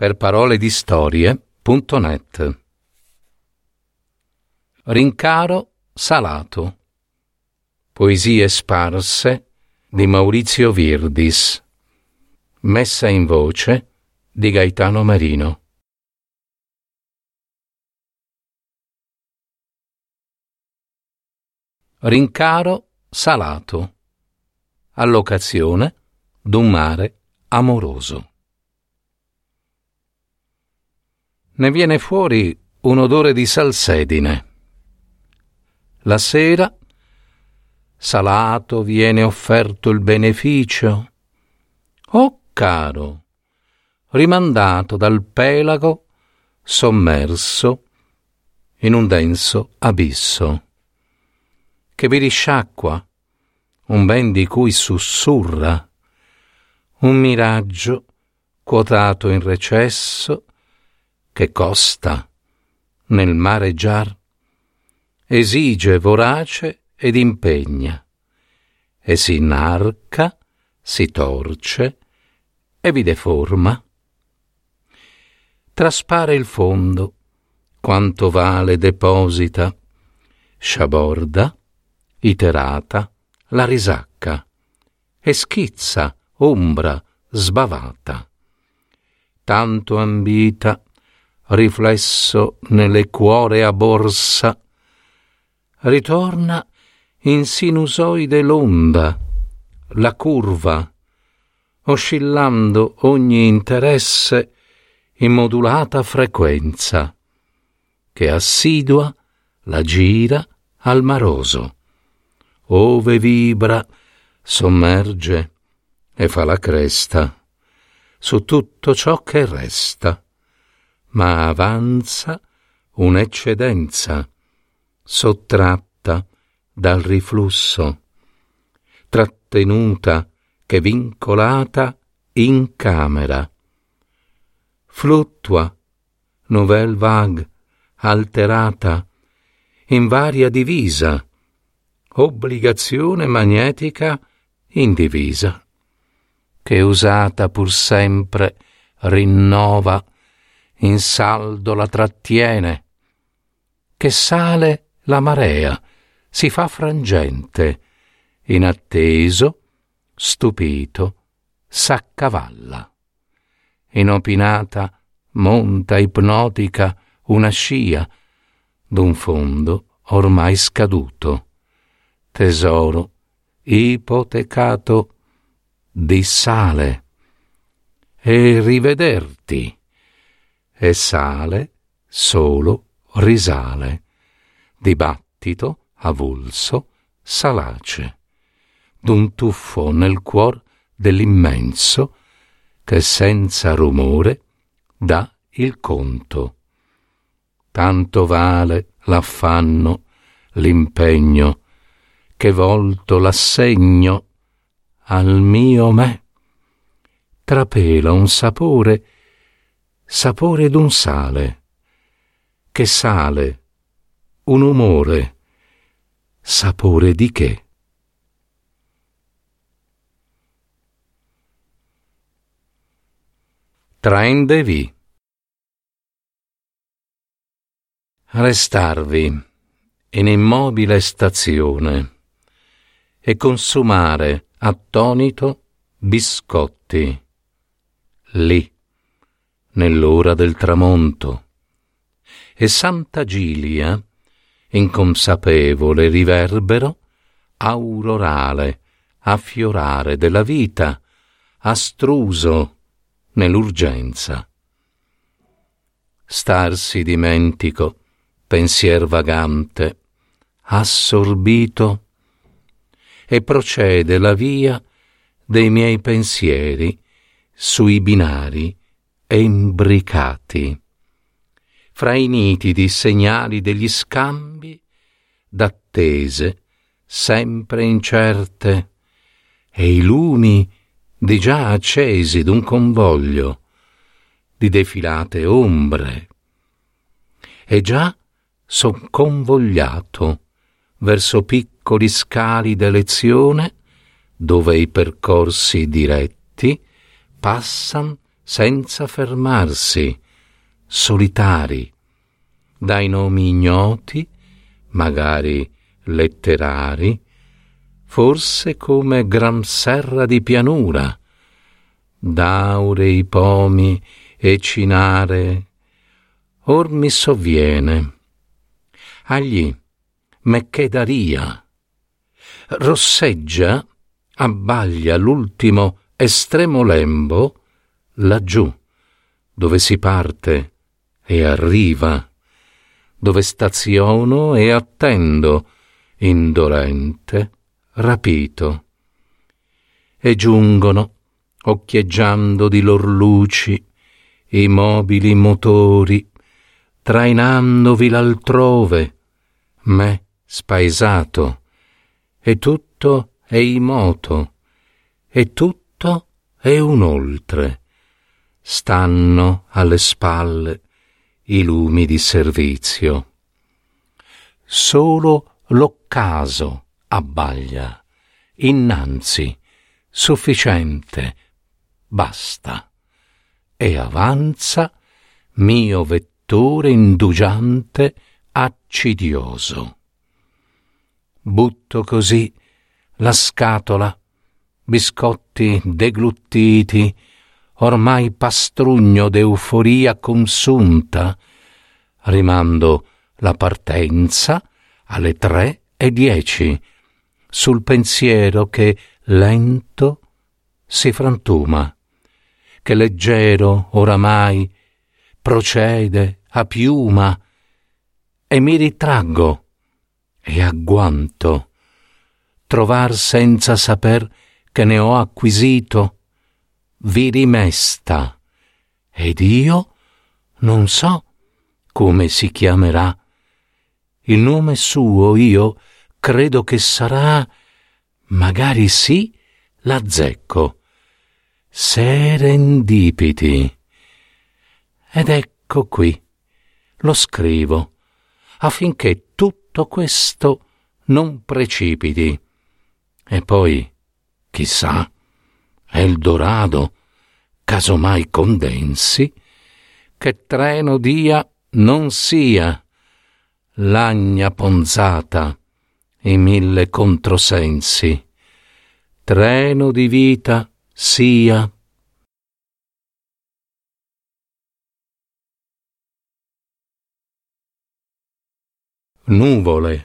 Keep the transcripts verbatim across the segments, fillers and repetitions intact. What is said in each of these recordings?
per parole di storie punto net. Rincaro salato. Poesie sparse di Maurizio Virdis. Messa in voce di Gaetano Marino. Rincaro salato. Allocazione d'un mare amoroso. Ne viene fuori un odore di salsedine. La sera, salato viene offerto il beneficio. Oh caro, rimandato dal pelago, sommerso in un denso abisso, che vi risciacqua, un ben di cui sussurra, un miraggio quotato in recesso, che costa nel mareggiar, esige vorace ed impegna, e si inarca, si torce e vi deforma. Traspare il fondo, quanto vale deposita, sciaborda, iterata, la risacca, e schizza ombra sbavata, tanto ambita, riflesso nelle cuore a borsa, ritorna in sinusoide l'onda, la curva, oscillando ogni interesse in modulata frequenza, che assidua la gira al maroso, ove vibra, sommerge e fa la cresta su tutto ciò che resta, ma avanza un'eccedenza sottratta dal riflusso, trattenuta che vincolata in camera, fluttua, nouvelle vague, alterata, in varia divisa, obbligazione magnetica indivisa, che usata pur sempre rinnova, in saldo la trattiene, che sale la marea, si fa frangente, inatteso, stupito, s'accavalla. Inopinata monta ipnotica una scia d'un fondo ormai scaduto, tesoro ipotecato di sale, e rivederti, e sale solo risale, dibattito avulso salace, d'un tuffo nel cuor dell'immenso che senza rumore dà il conto. Tanto vale l'affanno, l'impegno, che volto l'assegno al mio me, trapela un sapore, sapore d'un sale, che sale un umore, sapore di che? Train de vie. Restarvi in immobile stazione e consumare attonito biscotti, lì, nell'ora del tramonto, e Santa Gilia, inconsapevole riverbero aurorale, affiorare della vita, astruso nell'urgenza. Starsi dimentico, pensier vagante, assorbito, e procede la via dei miei pensieri sui binari embricati, fra i nitidi segnali degli scambi d'attese sempre incerte, e i lumi di già accesi d'un convoglio di defilate ombre, e già son convogliato verso piccoli scali d'elezione, dove i percorsi diretti passan senza fermarsi, solitari, dai nomi ignoti, magari letterari, forse come gran serra di pianura, d'aurei pomi e cinare, or mi sovviene. Agli me che daria, rosseggia, abbaglia l'ultimo estremo lembo laggiù, dove si parte e arriva, dove staziono e attendo, indolente, rapito. E giungono, occhieggiando di lor luci, i mobili motori, trainandovi l'altrove, me spaesato, e tutto è immoto, e tutto è un oltre. Stanno alle spalle i lumi di servizio. Solo l'occaso abbaglia, innanzi, sufficiente, basta, e avanza mio vettore indugiante accidioso. Butto così la scatola, biscotti degluttiti, ormai pastrugno d'euforia consunta, rimando la partenza alle tre e dieci, sul pensiero che lento si frantuma, che leggero oramai procede a piuma, e mi ritraggo e agguanto trovar senza saper che ne ho acquisito vi rimesta, ed io non so come si chiamerà. Il nome suo io credo che sarà, magari sì, l'azzecco, Serendipity. Ed ecco qui, lo scrivo, affinché tutto questo non precipiti. E poi, chissà, Eldorado, casomai condensi, che treno dia non sia l'agna ponzata i mille controsensi, treno di vita sia. Nuvole.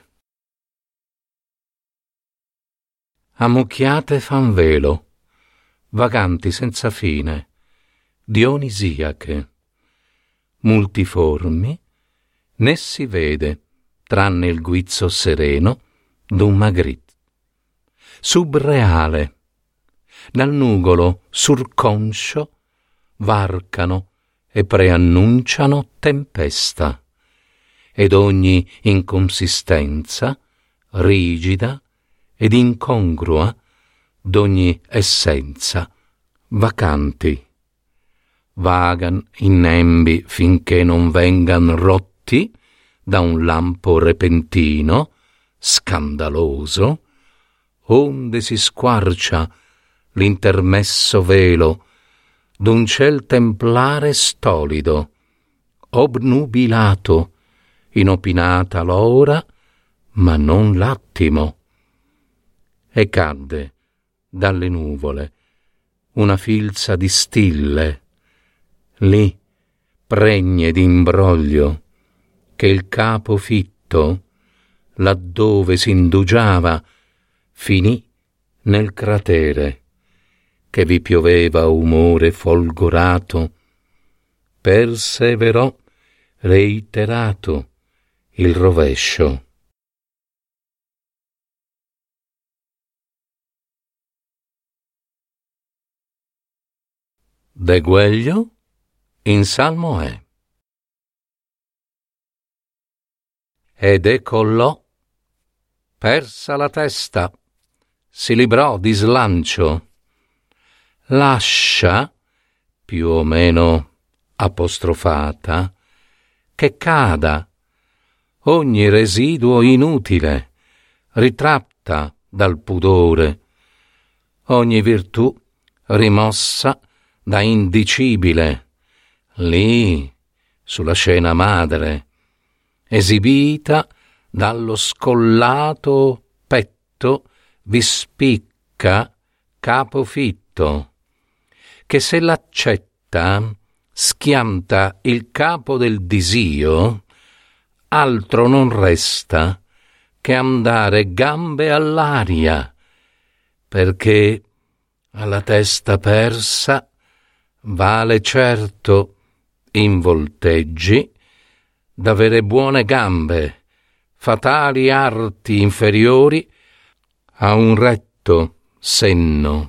Ammucchiate fan velo, vaganti senza fine, dionisiache, multiformi, né si vede, tranne il guizzo sereno d'un Magritte. Subreale, dal nugolo surconscio varcano e preannunciano tempesta, ed ogni inconsistenza, rigida ed incongrua, d'ogni essenza, vacanti. Vagan in nembi finché non vengan rotti da un lampo repentino, scandaloso, onde si squarcia l'intermesso velo d'un ciel templare stolido, obnubilato, inopinata l'ora, ma non l'attimo. E cadde dalle nuvole una filza di stille, lì, pregne d'imbroglio, che il capo fitto, laddove s'indugiava, finì nel cratere, che vi pioveva umore folgorato, perseverò reiterato il rovescio. De Guello in salmo è. Ed decollò, persa la testa, si librò di slancio, lascia, più o meno apostrofata, che cada ogni residuo inutile, ritratta dal pudore, ogni virtù rimossa da indicibile, lì, sulla scena madre, esibita dallo scollato petto vi spicca capofitto, che se l'accetta schianta il capo del disio, altro non resta che andare gambe all'aria, perché alla testa persa vale certo in volteggi d'avere buone gambe, fatali arti inferiori a un retto senno.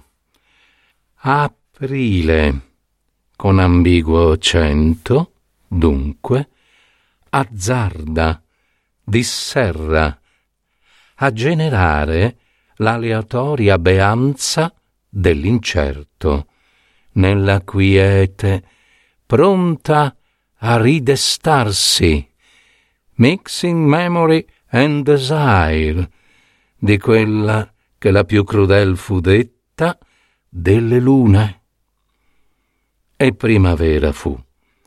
Aprile, con ambiguo accento, dunque, azzarda, disserra, a generare l'aleatoria beanza dell'incerto, nella quiete, pronta a ridestarsi, mixing memory and desire, di quella che la più crudel fu detta delle lune. E primavera fu.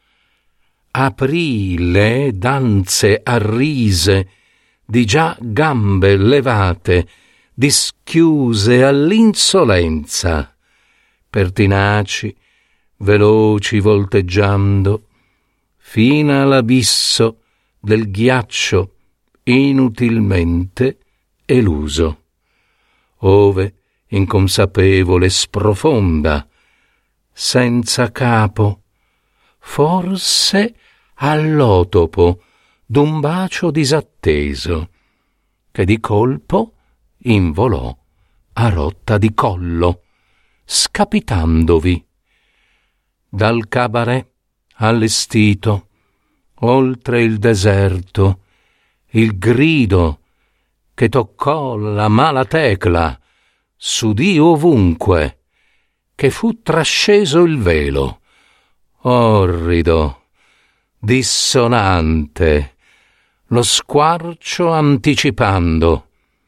Aprile danze arrise di già gambe levate, dischiuse all'insolenza, pertinaci, veloci volteggiando, fino all'abisso del ghiaccio inutilmente eluso, ove inconsapevole sprofonda, senza capo, forse all'otopo d'un bacio disatteso, che di colpo involò a rotta di collo, scapitandovi. Dal cabaret allestito, oltre il deserto, il grido che toccò la mala tecla s'udì ovunque, che fu trasceso il velo, orrido, dissonante, lo squarcio anticipando.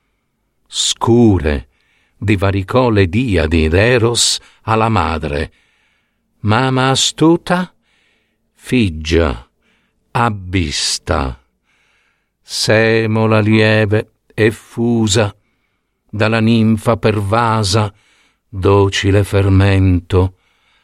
Scure divaricò le diadi d'Eros alla madre, mama astuta, figgia, abbista, semola lieve e fusa, dalla ninfa pervasa, docile fermento,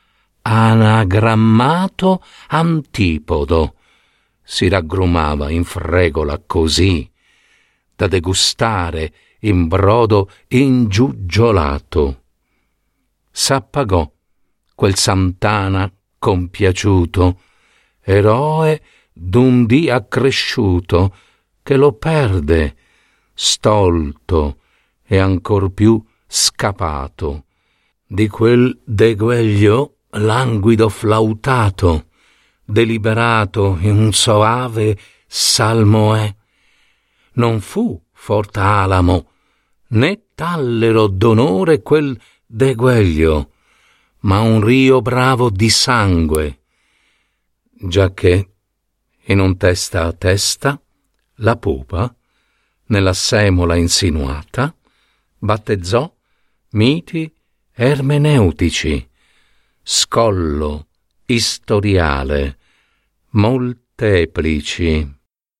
anagrammato antipodo, si raggrumava in fregola così, da degustare in brodo ingiuggiolato. S'appagò quel Sant'Ana compiaciuto, eroe d'un dì accresciuto, che lo perde, stolto e ancor più scapato, di quel degueglio languido flautato, deliberato in un soave salmoè. Non fu fort'alamo, né tallero d'onore quel degueglio, ma un rio bravo di sangue, giacché in un testa a testa la pupa, nella semola insinuata, battezzò miti ermeneutici, scollo istoriale, molteplici.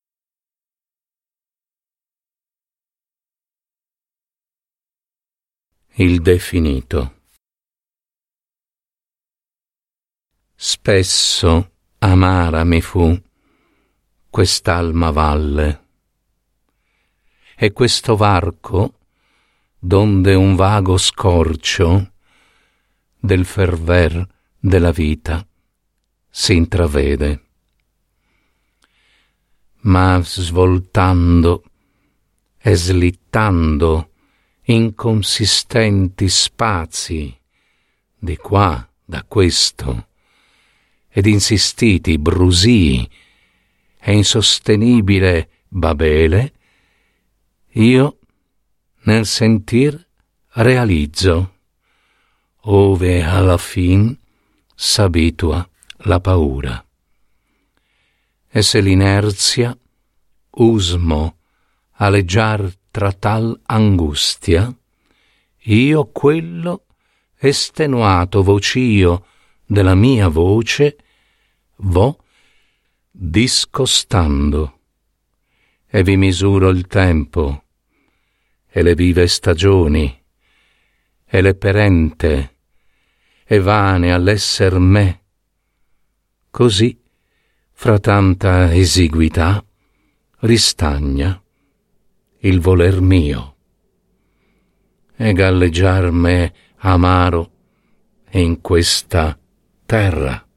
Il definito. Spesso amara mi fu quest'alma valle, e questo varco donde un vago scorcio del ferver della vita s'intravede. Ma svoltando e slittando inconsistenti spazi di qua da questo, ed insistiti brusii e insostenibile babele, io nel sentir realizzo, ove alla fin s'abitua la paura. E se l'inerzia usmo aleggiar tra tal angustia, io quello estenuato vocio della mia voce vo discostando, e vi misuro il tempo, e le vive stagioni, e le perente, e vane all'esser me. Così, fra tanta esiguità, ristagna il voler mio, e galleggiar me amaro in questa terra.